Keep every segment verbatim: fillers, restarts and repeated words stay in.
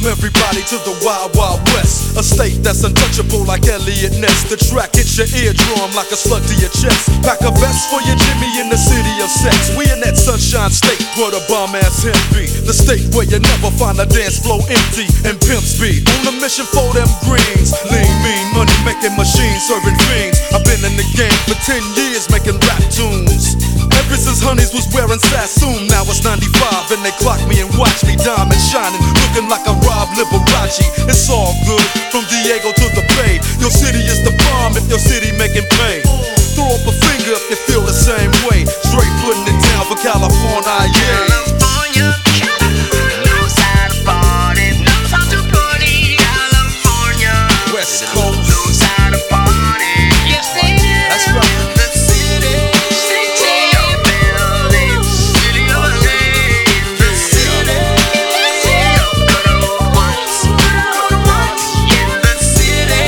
Welcome everybody to the Wild Wild West, a state that's untouchable like Elliot Ness. The track hits your eardrum like a slug to your chest. Pack a vest for your Jimmy in the city of sex. We in that sunshine state where the bomb ass hemp be. The state where you never find a dance floor empty and pimp speed. On a mission for them greens. Lean, mean, money making machines serving fiends. I've been in the game for ten years making rap tunes. Ever since Honeys was wearing Sassoon. Now it's ninety-five and they clock me and watch me diamond shining, looking like a Rob Liberace. It's all good, from Diego to the Bay. Your city is the bomb if your city making pay. Throw up a finger if you feel the same way. Straight putting it down for California, yeah. California, California knows how to party, knows how to party. California, West Coast knows how to party. Yes, they do. That's right. The city, city of building, city of land, the city, city of good old ones, good old ones. In the city,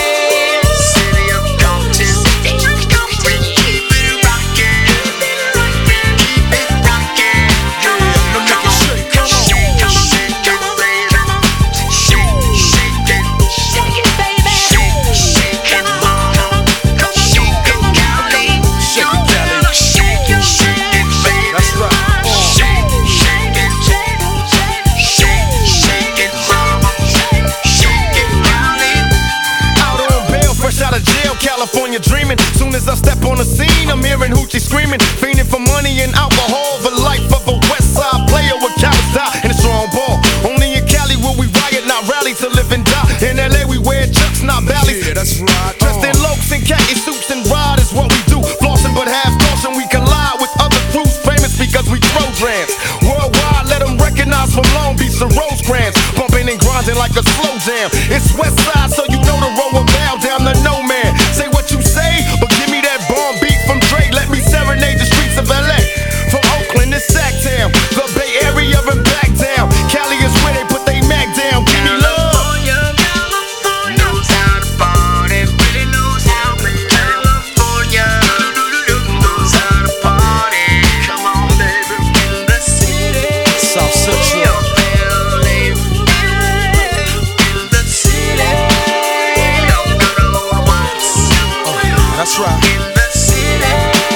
city of Compton, city of Compton. Keep it rockin', keep it rockin', keep it rockin'. Come on, Now make it shake, come on. shake, shake it, baby. Shake, shake it, shake it, baby. Shake, shake it, mama. Come on, shake it, Cali. Shake it, Cali. Shake it, shake it, baby. That's right. Uh. Shake, shake it, shake, shake, shake it, mama. Shake it, Cali. Out on bail, fresh out of jail, California dreaming. Soon as I step on the scene, I'm hearing hoochie screaming, fiending for money and alcohol. The life of a West Side player with cowards die and a strong ball. Only in Cali will we riot, not rally to live and die. In L A we wear chucks, not valleys. Yeah, that's right. Dressed in Uh. lokes and khaki suits and ride is what we do. Flossing but have caution, we collide with other crews famous because we programs. Worldwide, let them recognize from Long Beach to Rosecrans. Bumping and grinding like a slow jam. It's West Side, so you know the road will bow down to no man. Say what you say, but give me that bomb beat from Dre. Let me serenade the streets of L A. From Oakland to Sacktown, the Bay Area and back down. Cali is where they put they mag down. Give me love. California, California knows how to party, really knows how. California knows how to party. Come on, baby, in the city. South Central. of building, in the city of good old ones. That's right. In the city,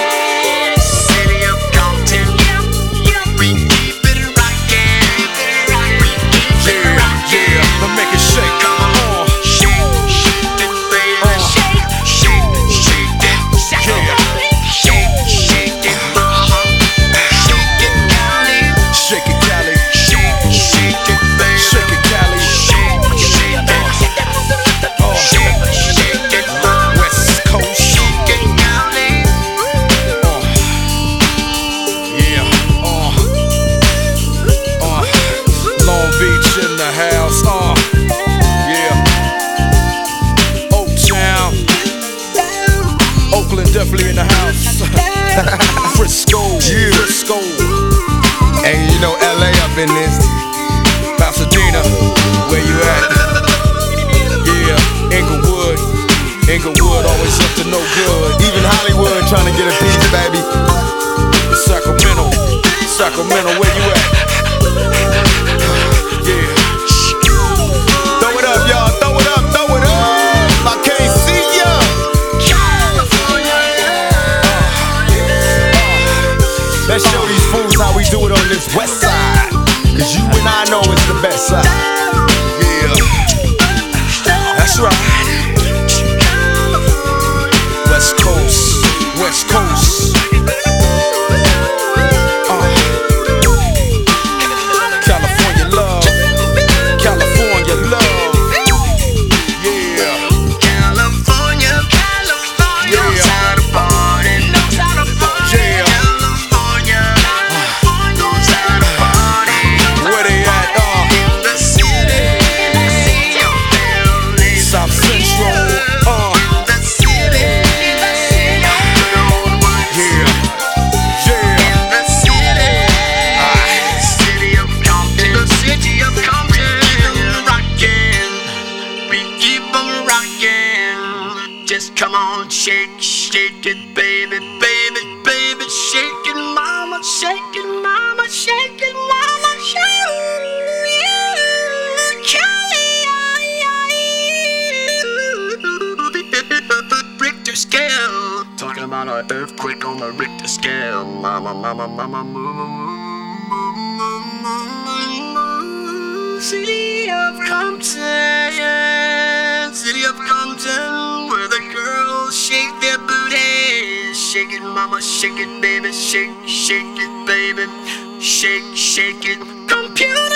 city of Compton. We keep it rockin', we keep it Yeah, rockin'. yeah. Now make it shake. Come on, Uh. shake, shake it, baby. Uh. Shake, shake, shake it, shake it, shake, shake it, mama. Shake it, Cali. Shake it, Cali. Shake, shake it, baby. Shake it, Cali. Shake, shake it, Uh. shake, shake it, mama. West Coast. Shake it, Cali. Uh. Yeah. Uh. Uh. Long Beach in the house. Uh. Yeah. Oaktown. Oakland definitely in the house. Frisco. Yeah. Frisco. And you know L A up in this. Pasadena. Where you at? Yeah. Inglewood. Inglewood always up to no good. Even Hollywood trying to get a piece, baby. Sacramento. Sacramento, where you at? Yeah. Throw it up, y'all. Throw it up. Throw it up. I can't see ya. Let's show these fools how we do it on this West Side. Cause you and I know it's the best side. Yeah. That's right. West Coast. West Coast. Uh. California love. California love. Yeah. California, California knows Yeah. how to party, knows how to party. Yeah. California, knows how to party. Where they at? Uh. In the city, city of building. South Central. Uh. In the city, city of good old ones. Yeah. Yeah. In the city, city of Compton, the city of Compton. Rockin', we keep 'em rockin'. Just come on, shake, shake it, baby, baby, baby, shake it, mama, shake it, mama, shake it, mama, shake it. a earthquake on the Richter scale. Mama, mama, mama, mama, mama. City of Compton, city of Compton, where the girls shake their booties. Shake it, mama, shake it, baby, shake, shake it, baby, shake, shake it. Computer.